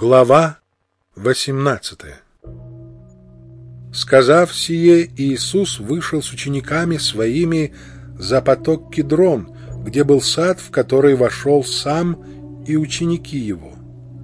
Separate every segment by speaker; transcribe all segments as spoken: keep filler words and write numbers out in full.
Speaker 1: Глава восемнадцатая. Сказав сие, Иисус вышел с учениками своими за поток Кидрон, где был сад, в который вошел сам и ученики его.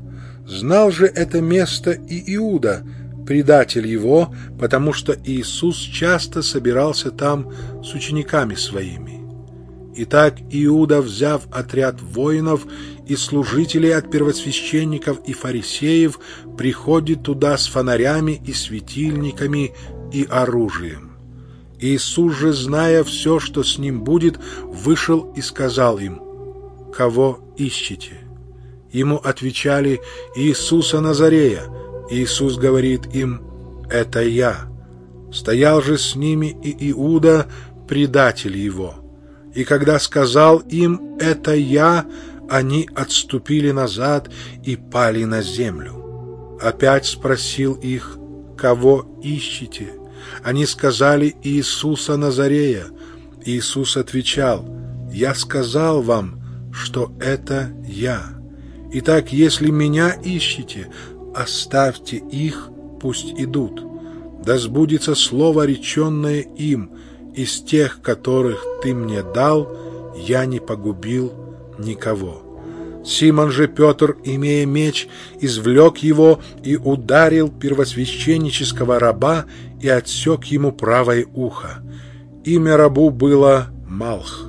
Speaker 1: Знал же это место и Иуда, предатель его, потому что Иисус часто собирался там с учениками своими. Итак, Иуда, взяв отряд воинов и служителей от первосвященников и фарисеев, приходит туда с фонарями и светильниками и оружием. Иисус же, зная все, что с ним будет, вышел и сказал им: «Кого ищете?» Ему отвечали: «Иисуса Назарея». Иисус говорит им: «Это я». Стоял же с ними и Иуда, предатель его. И когда сказал им: «Это я», они отступили назад и пали на землю. Опять спросил их: «Кого ищете?» Они сказали: «Иисуса Назарея». Иисус отвечал: «Я сказал вам, что это я. Итак, если меня ищете, оставьте их, пусть идут. Да сбудется слово, реченное им: из тех, которых ты мне дал, я не погубил никого». Симон же Петр, имея меч, извлек его и ударил первосвященнического раба и отсек ему правое ухо. Имя рабу было Малх.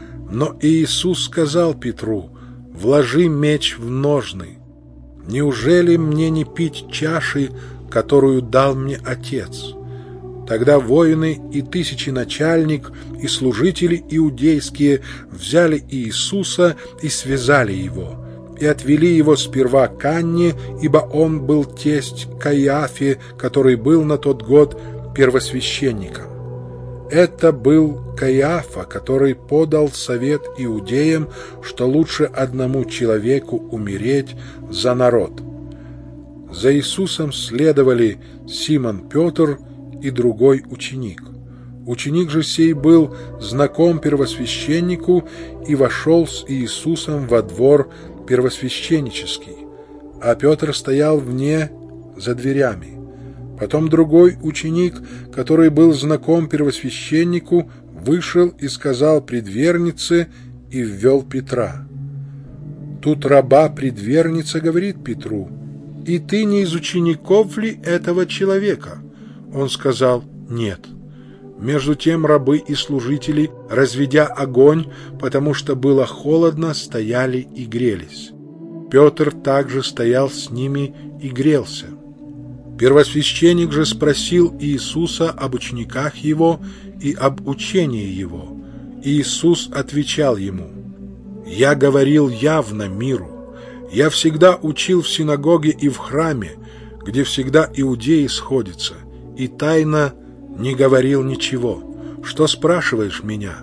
Speaker 1: Но Иисус сказал Петру: «Вложи меч в ножны. Неужели мне не пить чаши, которую дал мне Отец?» Тогда воины и тысяченачальник, и служители иудейские взяли Иисуса и связали его, и отвели его сперва к Анне, ибо он был тесть Каиафе, который был на тот год первосвященником. Это был Каиафа, который подал совет иудеям, что лучше одному человеку умереть за народ. За Иисусом следовали Симон Петр и другой ученик. Ученик же сей был знаком первосвященнику и вошел с Иисусом во двор первосвященнический, а Петр стоял вне за дверями. Потом другой ученик, который был знаком первосвященнику, вышел и сказал предвернице и ввел Петра. Тут раба предверница говорит Петру: «И ты не из учеников ли этого человека?» Он сказал: «Нет». Между тем рабы и служители, разведя огонь, потому что было холодно, стояли и грелись. Петр также стоял с ними и грелся. Первосвященник же спросил Иисуса об учениках его и об учении его. Иисус отвечал ему: «Я говорил явно миру. Я всегда учил в синагоге и в храме, где всегда иудеи сходятся, и тайно не говорил ничего. Что спрашиваешь меня?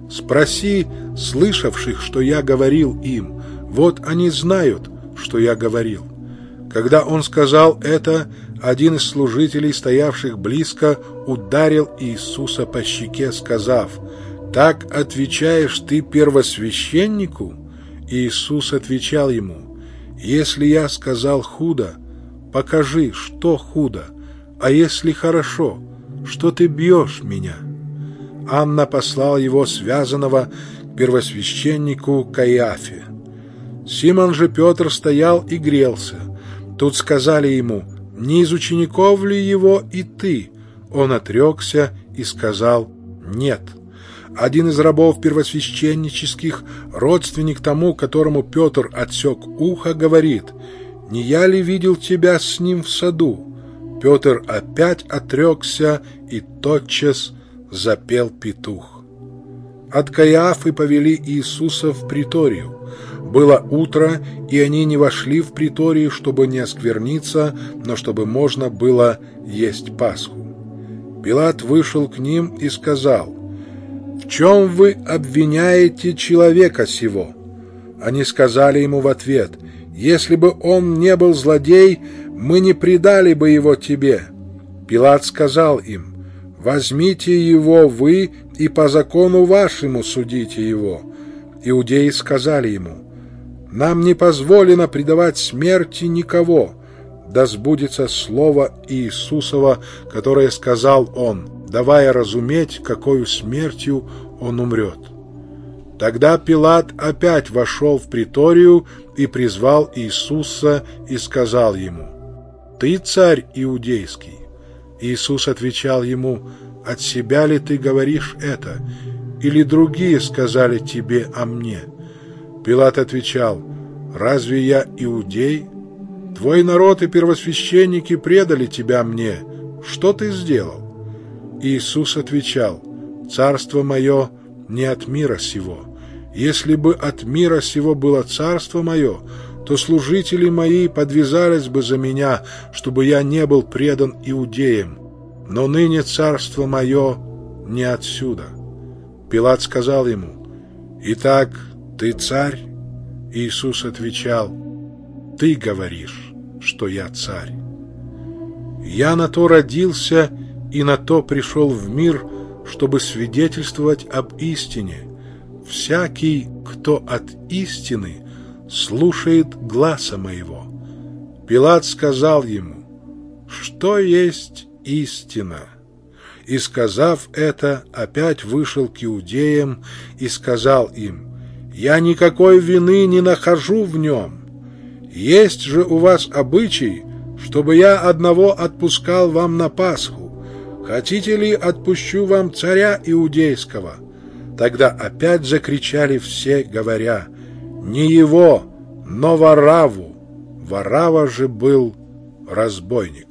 Speaker 1: Спроси слышавших, что я говорил им. Вот они знают, что я говорил». Когда он сказал это, один из служителей, стоявших близко, ударил Иисуса по щеке, сказав: «Так отвечаешь ты первосвященнику?» Иисус отвечал ему: «Если я сказал худо, покажи, что худо, а если хорошо, что ты бьешь меня?» Анна послал его связанного к первосвященнику Каиафе. Симон же Петр стоял и грелся. Тут сказали ему: «Не из учеников ли его и ты?» Он отрекся и сказал: «Нет». Один из рабов первосвященнических, родственник тому, которому Петр отсек ухо, говорит: «Не я ли видел тебя с ним в саду?» Петр опять отрекся, и тотчас запел петух. От Каиафы повели Иисуса в приторию. Было утро, и они не вошли в приторию, чтобы не оскверниться, но чтобы можно было есть Пасху. Пилат вышел к ним и сказал: «В чем вы обвиняете человека сего?» Они сказали ему в ответ: «Если бы он не был злодей, мы не предали бы его тебе». Пилат сказал им: «Возьмите его вы и по закону вашему судите его». Иудеи сказали ему: нам не позволено предавать смерти никого. Да сбудется слово Иисусова, которое сказал он, давая разуметь, какою смертью он умрет. Тогда Пилат опять вошел в приторию и призвал Иисуса и сказал ему: «Ты царь иудейский?» Иисус отвечал ему: «От себя ли ты говоришь это, или другие сказали тебе о мне?» Пилат отвечал: «Разве я иудей? Твой народ и первосвященники предали тебя мне. Что ты сделал?» Иисус отвечал: «Царство мое не от мира сего. Если бы от мира сего было царство мое, то служители мои подвязались бы за меня, чтобы я не был предан иудеям. Но ныне царство мое не отсюда». Пилат сказал ему: «Итак, ты царь?» Иисус отвечал: «Ты говоришь, что я царь. Я на то родился и на то пришел в мир, чтобы свидетельствовать об истине. Всякий, кто от истины, слушает гласа моего». Пилат сказал ему: «Что есть истина?» И, сказав это, опять вышел к иудеям и сказал им: «Я никакой вины не нахожу в нем. Есть же у вас обычай, чтобы я одного отпускал вам на Пасху. Хотите ли, отпущу вам царя иудейского?» Тогда опять закричали все, говоря: «Не его, но Варавву». Варава же был разбойник.